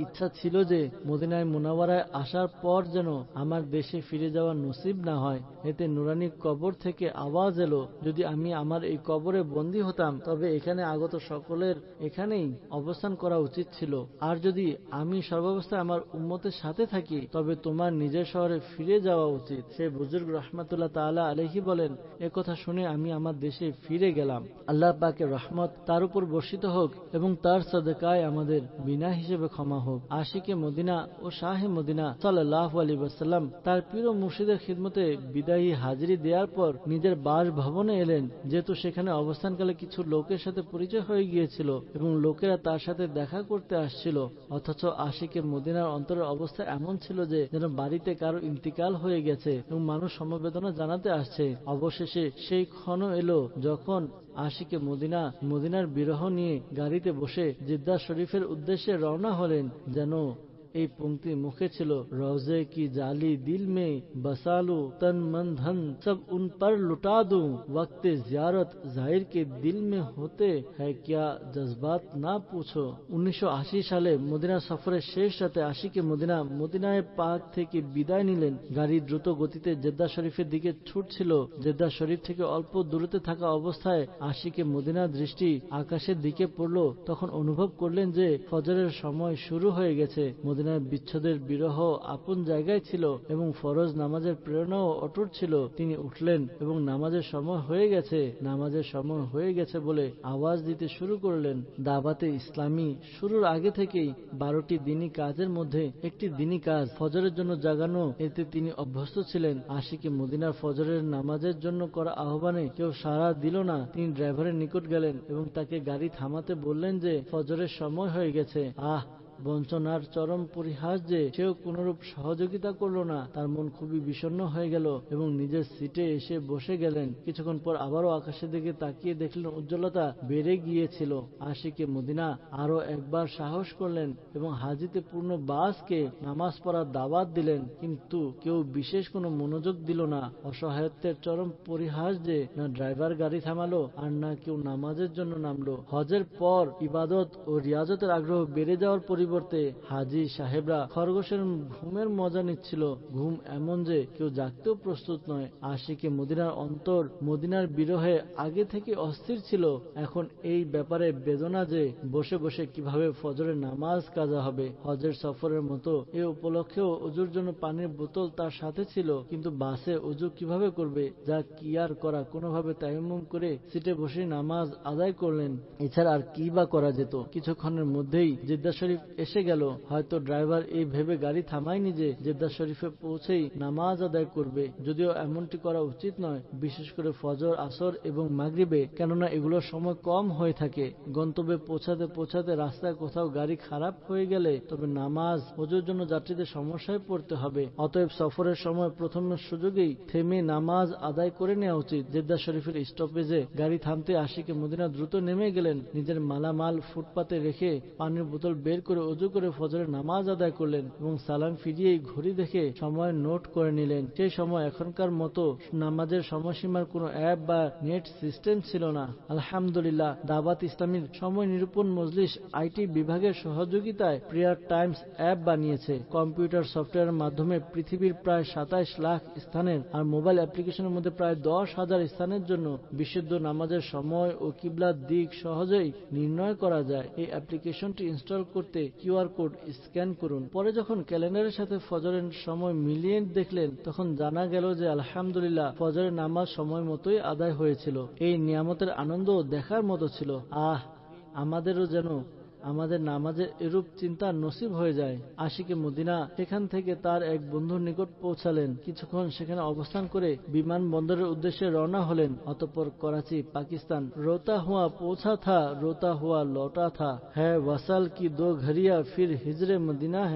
ইচ্ছা ছিল যে মদিনায় মুনাওয়ারায় আসার পর যেন আমার দেশে ফিরে যাওয়া নসিব না হয়। এতে নুরানি কবর থেকে আওয়াজ এলো, যদি আমি আমার এই কবরে বন্দী হতাম তবে এখানে আগত সকলের এখানেই অবস্থান করা উচিত ছিল, আর যদি আমি সর্বাবস্থায় আমার উম্মতের সাথে থাকি তবে তোমার নিজের শহরে ফিরে যাওয়া উচিত। সে বুজুর্গ রহমাতুল্লাহ তাআলা আলাইহি বলেন, এ কথা শুনে আমি আমার দেশে ফিরে গেলাম। আল্লাহ পাকের রহমত তার উপর বর্ষিত হোক এবং তার সাদকায় আমাদের বিনা হিসেবে ক্ষমা হোক। আশিকে মদিনা ও শাহে মদিনা সাল্লাল্লাহু আলাইহি ওয়াসাল্লাম তার প্রিয় মুর্শিদের খিদমতে বিদায়ী হাজিরি দেওয়ার পর নিজের বাসভবনে এলেন। যেহেতু সেখানে অবস্থানকালে কিছু লোকের সাথে পরিচয় হয়ে গিয়েছিল এবং লোকেরা তার সাথে দেখা করতে আসছিল, অথচ আশিকে মদিনার অন্তরের অবস্থা এমন ছিল যে যেন বাড়িতে কারো ইন্তিকাল হয়ে গেছে এবং মানুষ সমবেদনা জানাতে আসছে। অবশেষে সেই ক্ষণ এলো যখন আশিকে মদিনা মদিনার বিরহ নিয়ে গাড়িতে বসে জিদ্দাহ শরীফের উদ্দেশ্যে রওনা হলেন। যেন এই পংক্তি মুখে ছিল, রওজে কি জালি দিল মে বসালু তন মন ধন সব উন पर लुटा दूं वक्त जियारत जाहिर के दिल में होते है क्या जज्बात ना पूछो। উনিশশো আশি সালে মদিনা সফরের শেষ রাতে আশিকে মদিনা মদিনায় পাক থেকে বিদায় নিলেন। গাড়ি দ্রুত গতিতে জেদ্দাহ শরীফের দিকে ছুটছিল। জেদ্দাহ শরীফ থেকে অল্প দূরত্বে থাকা অবস্থায় আশিকে মদিনার দৃষ্টি আকাশের দিকে পড়ল। তখন অনুভব করলেন যে ফজরের সময় শুরু হয়ে গেছে। মদিনার বিচ্ছেদের বিরহ আপন জায়গায় ছিল এবং ফরজ নামাজের প্রেরণাও অটুট ছিল। তিনি উঠলেন এবং নামাজের সময় হয়ে গেছে নামাজের সময় হয়ে গেছে বলে আওয়াজ দিতে শুরু করলেন। দাওয়াতে ইসলামী শুরুর আগে থেকেই বারোটি দিনী কাজের মধ্যে একটি দিনী কাজ ফজরের জন্য জাগানো, এতে তিনি অভ্যস্ত ছিলেন। আশিকে মদিনার ফজরের নামাজের জন্য করা আহ্বানে কেউ সাড়া দিল না। তিনি ড্রাইভারের নিকট গেলেন এবং তাকে গাড়ি থামাতে বললেন যে ফজরের সময় হয়ে গেছে। আহ বঞ্চনার চরম পরিহাস যে সেও কোনরূপ সহযোগিতা করল না। তার মন খুবই বিষণ্ণ হয়ে গেল এবং নিজের সিটে এসে বসে গেলেন। কিছুক্ষণ পর আবারও আকাশের দিকে তাকিয়ে দেখলেন উজ্জ্বলতা বেড়ে গিয়েছিল। আশিকে মদিনা আরো একবার সাহস করলেন এবং হাজিতে পূর্ণ বাসকে নামাজ পড়ার দাওয়াত দিলেন, কিন্তু কেউ বিশেষ কোনো মনোযোগ দিল না। অসহায়ত্বের চরম পরিহাস যে না ড্রাইভার গাড়ি থামালো আর না কেউ নামাজের জন্য নামলো। হজের পর ইবাদত ও রিয়াজতের আগ্রহ বেড়ে যাওয়ার পরিবর্তে হাজি সাহেবরা খরগোশের ঘুমের মজা নিচ্ছিল। ঘুম এমন যে কেউ জাগতেও প্রস্তুত নয়। আশিকে মদিনার অন্তর মদিনার বিরহে আগে থেকে অস্থির ছিল। এখন এই ব্যাপারে বেদনা যে বসে বসে কিভাবে ফজরের নামাজ কাজা হবে। হজের সফরের মতো এ উপলক্ষেও অজুর জন্য পানির বোতল তার সাথে ছিল, কিন্তু বাসে অজু কিভাবে করবে, যা কি আর করা। কোনোভাবে তায়াম্মুম করে সিটে বসে নামাজ আদায় করলেন। এছাড়া আর কি বা করা যেত। কিছুক্ষণের মধ্যেই জিদ্দাহ শরীফ এসে গেল। হয়তো ড্রাইভার এই ভেবে গাড়ি থামায়নি যে জেদ্দাহ শরীফে পৌঁছেই নামাজ আদায় করবে, যদিও এমনটি করা উচিত নয়, বিশেষ করে ফজর, আসর এবং মাগরিবে, কেননা এগুলোর সময় কম হয়ে থাকে। গন্তব্যে পৌঁছাতে পৌঁছাতে রাস্তায় কোথাও গাড়ি খারাপ হয়ে গেলে তবে নামাজ ওজুর জন্য যাত্রীদের সমস্যায় পড়তে হবে। অতএব সফরের সময় প্রথম সুযোগেই থেমে নামাজ আদায় করে নেওয়া উচিত। জেদ্দাহ শরীফের স্টপেজে গাড়ি থামতে আশিকে মদিনা দ্রুত নেমে গেলেন। নিজের মালামাল ফুটপাতে রেখে পানির বোতল বের করে অজু করে ফজরের নামাজ আদায় করলেন এবং সালাম ফিরিয়েই ঘড়ি দেখে সময় নোট করে নিলেন। সেই সময় এখনকার মতো নামাজের সময়সীমার কোনো অ্যাপ বা নেট সিস্টেম ছিল না। আলহামদুলিল্লাহ, দাওয়াত ইসলামীর সময় নিরূপণ মজলিস আইটি বিভাগের সহযোগিতায় প্রেয়ার টাইমস অ্যাপ বানিয়েছে। কম্পিউটার সফটওয়্যারের মাধ্যমে পৃথিবীর প্রায় সাতাইশ লাখ স্থানের আর মোবাইল অ্যাপ্লিকেশনের মধ্যে প্রায় দশ হাজার স্থানের জন্য বিশুদ্ধ নামাজের সময় ও কিবলার দিক সহজেই নির্ণয় করা যায়। এই অ্যাপ্লিকেশনটি ইনস্টল করতে কিউআর কোড স্ক্যান করুন। পরে যখন ক্যালেন্ডারের সাথে ফজরের সময় মিলিয়ে দেখলেন তখন জানা গেল যে আলহামদুলিল্লাহ ফজরের নামাজ সময় মতোই আদায় হয়েছিল। এই নিয়ামতের আনন্দ দেখার মতো ছিল। আহ আমাদেরও যেন আমাদের নামাজের এরূপ চিন্তা নসিব হয়ে যায়। আশিকে মদিনা সেখান থেকে তার এক বন্ধুর নিকট পৌঁছালেন। কিছুক্ষণ সেখানে অবস্থান করে বিমান বন্দরের উদ্দেশ্যে রওনা হলেন। অতঃপর করাচি, পাকিস্তান রোতা হুয়া পৌঁছা থা, রোতা হুয়া লৌটা থা, হ্যাঁ ওয়াসাল কি দো ঘড়িয়া ফির হিজরে মদিনা হ্যাঁ।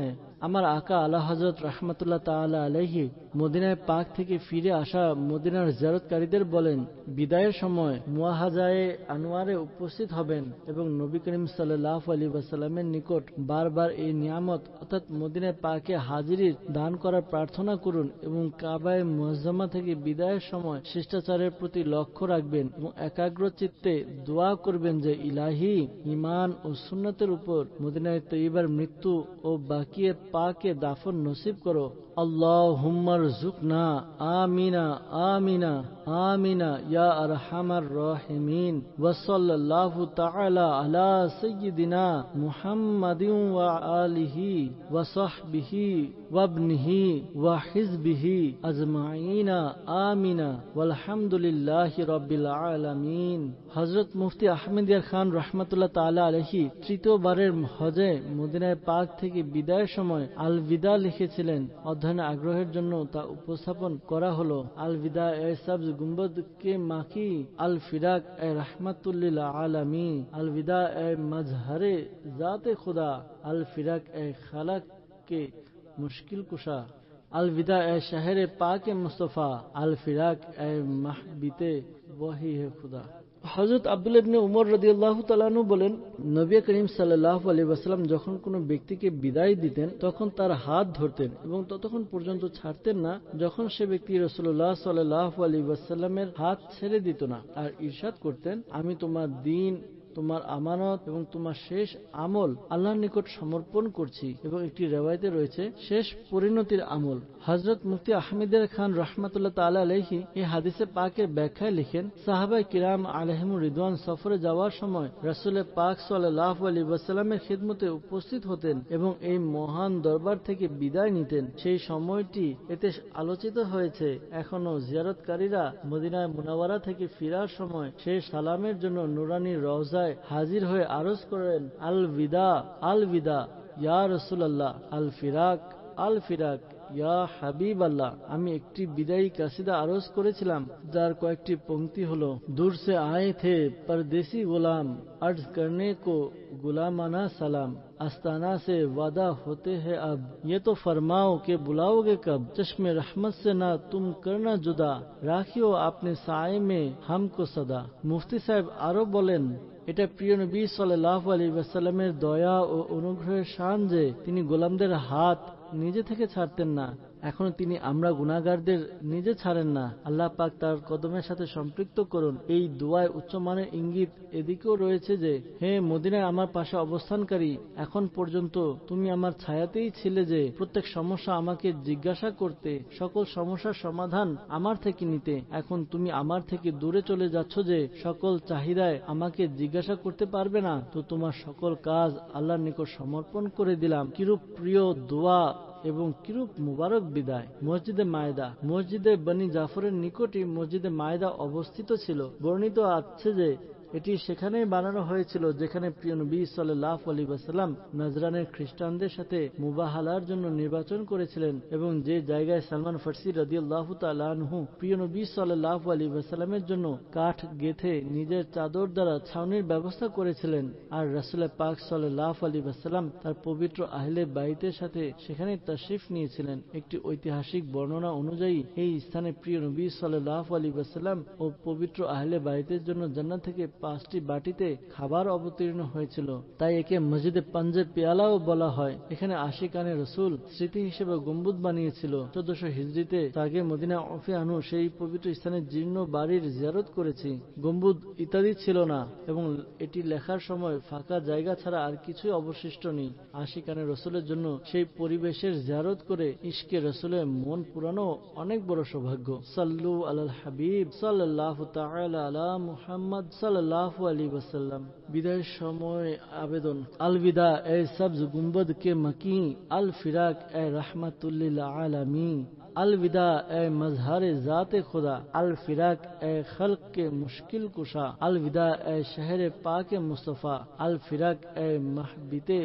আমার আকা আলা হযরত রাহমাতুল্লাহ তাআলা আলাইহি মদিনায় পাক থেকে ফিরে আসা মদিনার জিয়ারতকারীদের বলেন, বিদায়ের সময় মুআহাজায়ে আনোয়ারে উপস্থিত হবেন এবং নবী করিম সাল্লাল্লাহু আলাইহি ওয়াসাল্লামের নিকট বারবার এই নিয়ামত অর্থাৎ মদিনায় পাকে হাজিরির দান করার প্রার্থনা করুন এবং কাবায়ে মুআজ্জামা থেকে বিদায়ের সময় শিষ্টাচারের প্রতি লক্ষ্য রাখবেন এবং একাগ্র চিত্তে দোয়া করবেন যে ইলাহি, ঈমান ও সুন্নতের উপর মদিনায় তৈয়বার মৃত্যু ও বাকিয়ে পাকে দাফন নসিব করো। আল্লাহুম্মা রযুকনা আমিনা আমিনা আমিনা ইয়া আরহামার রাহিমিন ওয়া সাল্লাল্লাহু তাআলা আলা সাইয়্যিদিনা মুহাম্মাদিন ওয়া আলিহি ওয়া সাহবিহি ওয়া ইবনিহি ওয়া হিজবিহি আজমাইনা আমিনা ওয়াল হামদুলিল্লাহি রাব্বিল আলামিন। হযরত মুফতি আহমদিয়া খান রাহমাতুল্লাহ তাআলা আলাইহি তৃতীয়বারের হজে মদিনায় পাক থেকে বিদায়ের সময় আল বিদা লিখেছিলেন। অধ্যয়নে আগ্রহের জন্য তা উপস্থাপন করা হলো। আল বিদা এ সবজ গুম্বদ কে মাকি, আল ফিরাক এ রহমাতুল লিল আলামিন, আল বিদা এ মজহরে জাতে খুদা, আল ফিরাক এ খালাক के मुश्किल कुशा, अल विदा ए शहर पाक मुस्तफ़ा, अल फिराक ए महबीते वही है खुदा। হযরত আব্দুল্লাহ ইবনে উমর রাদিয়াল্লাহু তাআলা আনহু বলেন, নবী করিম সাল্লাল্লাহু আলাইহি ওয়াসাল্লাম যখন কোনো ব্যক্তিকে বিদায় দিতেন তখন তার হাত ধরতেন এবং ততক্ষণ পর্যন্ত ছাড়তেন না যখন সে ব্যক্তি রাসূলুল্লাহ সাল্লাল্লাহু আলাইহি ওয়াসাল্লামের হাত ছেড়ে দিত না, আর ইরশাদ করতেন, আমি তোমার দ্বীন, তোমার আমানত এবং তোমার শেষ আমল আল্লাহর নিকট সমর্পণ করছি। এবং একটি রিওয়ায়াতে রয়েছে শেষ পরিণতির আমল। হযরত মুফতি আহমদিয়া খান রাহমাতুল্লাহ তাআলা আলাইহি এই হাদিসে পাকের ব্যাখ্যায় লিখেন, সাহাবায়ে কিরাম আলাইহিমুর রিদওয়ান সফরে যাওয়ার সময় রাসূল পাক সাল্লাল্লাহু আলাইহি ওয়াসাল্লামের খিদমতে উপস্থিত হতেন এবং এই মহান দরবার থেকে বিদায় নিতেন। সেই সময়টি এতে আলোচিত হয়েছে। এখনো জিয়ারতকারীরা মদিনায় মুনাওয়ারা থেকে ফিরার সময় সেই সালামের জন্য নুরানি রওজা হাজির হয়ে আরজ করেন, আল বিদা আল বিদা ইয়া রাসূলুল্লাহ, আল ফিরাক আল ফিরাক ইয়া হাবিব আল্লাহ। আমি একটি বিদায়ী কাসিদা আরজ করেছিলাম যার কয়েকটি পংক্তি হলো, দূর সে আয়ে থে পরদেশি গোলাম, अर्ज करने को गुलामाना सलाम, आस्ताना से वादा होते हैं अब, ये तो फरमाओ के बुलाओगे कब, चश्मे रहमत से ना तुम करना जुदा, राखियो आपने साए में हमको सदा। মুফতি সাহেব আরো বলেন, এটা প্রিয় নবী সাল্লাল্লাহু আলাইহি ওয়াসাল্লামের দয়া ও অনুগ্রহের শান যে তিনি গোলামদের হাত নিজে থেকে ছাড়তেন না। এখন তিনি আমরা গুনাহগারদের নিজে ছাড়েন না। আল্লাহ পাক তার কদমের সাথে সম্পৃক্ত করুন। এই দোয়ায় উচ্চমানের ইঙ্গিত এদিকেও রয়েছে যে, হে মদিনায় আমার পাশে অবস্থানকারী, এখন পর্যন্ত তুমি আমার ছায়াতেই ছিলে যে প্রত্যেক সমস্যা আমাকে জিজ্ঞাসা করতে, সকল সমস্যার সমাধান আমার থেকে নিতে। এখন তুমি আমার থেকে দূরে চলে যাচ্ছ যে সকল চাহিদায় আমাকে জিজ্ঞাসা করতে পারবে না, তো তোমার সকল কাজ আল্লাহর নিকট সমর্পণ করে দিলাম। কিরূপ প্রিয় দোয়া এবং কিরূপ মুবারক বিদায়। মসজিদে মায়দা, মসজিদে বনি জাফরের নিকটই মসজিদে মায়দা অবস্থিত ছিল। বর্ণিত আছে যে এটি সেখানেই বানানো হয়েছিল যেখানে প্রিয় নবী সাল্লাল্লাহু আলাইহি ওয়াসাল্লাম নজরানের খ্রিস্টানদের সাথে মুবাহালার জন্য নির্বাচন করেছিলেন এবং যে জায়গায় সালমান ফারসি রাদিয়াল্লাহু তাআলা আনহু প্রিয় নবী সাল্লাল্লাহু আলাইহি ওয়াসাল্লামের জন্য কাঠ গেথে নিজের চাদর দ্বারা ছাউনির ব্যবস্থা করেছিলেন, আর রাসূল পাক সাল্লাল্লাহু আলাইহি ওয়াসাল্লাম তার পবিত্র আহলে বাইতের সাথে সেখানে তাশরিফ নিয়েছিলেন। একটি ঐতিহাসিক বর্ণনা অনুযায়ী এই স্থানে প্রিয় নবী সাল্লাল্লাহু আলাইহি ওয়াসাল্লাম ও পবিত্র আহলে বাইতের জন্য জান্নাত থেকে পাঁচটি বাটিতে খাবার অবতীর্ণ হয়েছিল, তাই একে মসজিদে পাঞ্জে পেয়ালাও বলা হয়। এখানে আশিকানে রসুল স্মৃতি হিসেবে গম্বুজ বানিয়েছিল। চোদ্দশো হিজরিতে তাকে মদিনা ওফে আনু সেই পবিত্র স্থানে জীর্ণ বাড়ির জিয়ারত করেছি। গম্বুজ ইত্যাদি ছিল না এবং এটি লেখার সময় ফাঁকা জায়গা ছাড়া আর কিছুই অবশিষ্ট নেই। আশিকানে রসুলের জন্য সেই পরিবেশের জিয়ারত করে ইশকে রসুলের মন পুরানো অনেক বড় সৌভাগ্য। সাল্লু আলাল হাবিব সাল্লাল্লাহু তাআলা আলা মুহাম্মদ সাল্লাল্লাহু আলাইহি ওয়াসাল্লাম। বিদায়ের সময় আবেদন, আল বিদা এ সবজ গুম্বদ কে মকি, আল ফিরাক এ রহমাতুল লিল আলামিন, আল বিদা এ মজহরে জাতে খুদা, আল ফিরাক এ খলক के मुश्किल कुशा, अल विदा ए शहर पाक मुस्तफ़ा, अल फिराक ए महबीते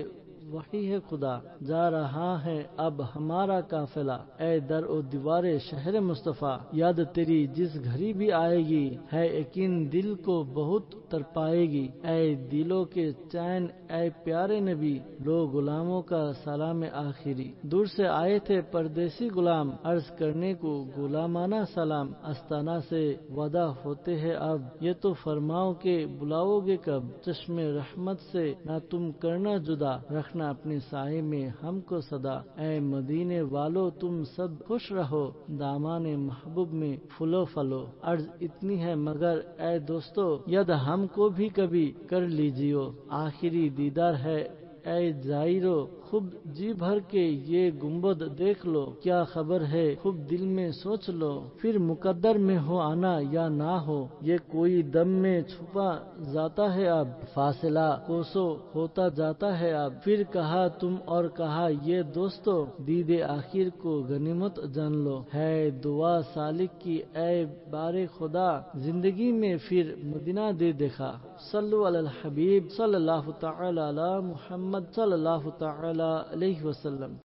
वही है खुदा, जा रहा है अब हमारा काफिला, ए दर ओ दीवारे शहर मुस्तफा, याद तेरी जिस घड़ी भी आएगी, है यकीन दिल को बहुत तरपाएगी, ए दिलों के चैन ए प्यारे नबी, लो गुलामों का सलाम आखिरी। दूर से आए थे परदेसी गुलाम, अर्ज करने को गुलामाना सलाम, अस्ताना से वदा होते हैं अब, ये तो फरमाओ के बुलाओगे कब, चश्मे रहमत से ना तुम करना जुदा, रखना अपने साए में हमको सदा, ए मदीने वालों तुम सब खुश रहो, दामाने महबूब में फुलो फलो। अर्ज इतनी है मगर ए दोस्तों, यद हमको भी कभी कर लीजियो, आखिरी दीदार है ए जायरो, खूब जी भर के ये गुंबद देख लो, क्या खबर है खूब दिल में सोच लो, फिर मुकद्दर में हो आना या ना हो, ये कोई दम में छुपा जाता है अब, फासिला कोसो होता जाता है अब, फिर कहा तुम और कहा ये दोस्तों, दीदे आखिर को गनीमत जान लो, है दुआ सालिक की ए बारे खुदा, जिंदगी में फिर मदीना दे देखा। सल्लु अलल हबीब सल्लल्लाहु तआला अला मुहम्मद सल्लल्लाहु तआला अलैहि वसल्लम।